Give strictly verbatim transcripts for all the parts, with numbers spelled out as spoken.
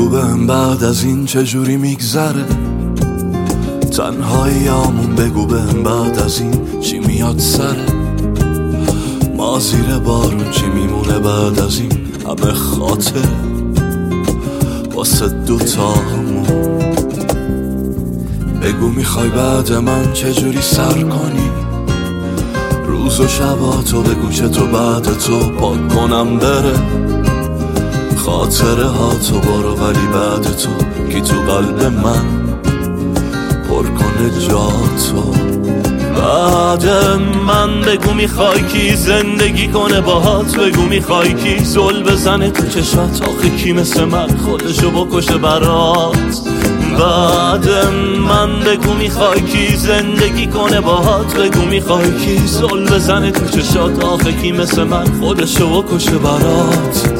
بهم بعد از این چجوری میگذره تنهاییامون، بگو بهم بعد از این چی میاد سره ما زیر بارون چی میمونه بعد از این همه خاطره واسه دوتامون. بگو میخوای بعد من چجوری سر کنی روز و شباتو، بگو چطور بعد تو پاک کنم بره خاطره ها تو برو، ولی بعد تو کی تو قلب من پر کنه جاتو بعد من. بگو میخوای کی زندگی کنه باهات، بگو میخوای کی زل بزنه تو چشات، آخه کی مثل من خودشو بکشه برات بعد من. بگو میخوای کی زندگی کنه باهات، بگو میخوای کی زل بزنه تو چشات، آخه کی مثل من خودشو بکشه برات.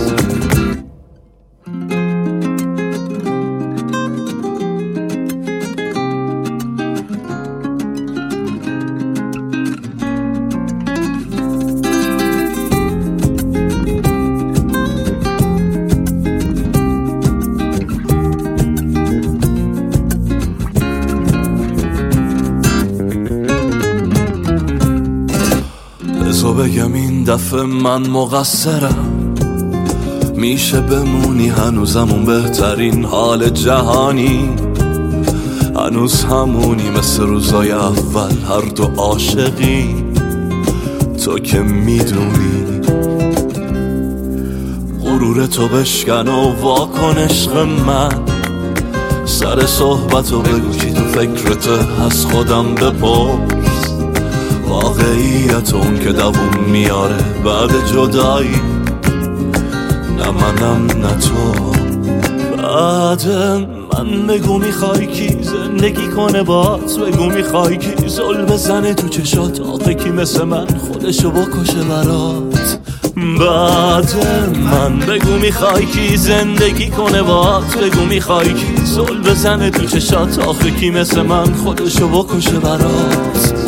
بزا بگم این دفعه من مقصرم، میشه بمونی هنوزمون بهترین حال جهانی، هنوز همونی مثل روزای اول هر دو عاشقی، تو که میدونی غرور تو بشکن و واکن عشق من، سر صحبتو بگو کی تو فکرته از خودم بپرس واقعیت اون که دووم میاره بعد جدایی، نه منم نه تو بعد من. بگو میخوای کی زندگی کنه باهات، بگو میخوای کی زل بزنه تو چشات، آخه کی مثل من خودشو بکشه برات بعد من. بگو میخوای کی زندگی کنه باهات، بگو میخوای کی زل بزنه تو چشات، آخه کی مثل من خودشو بکشه برات.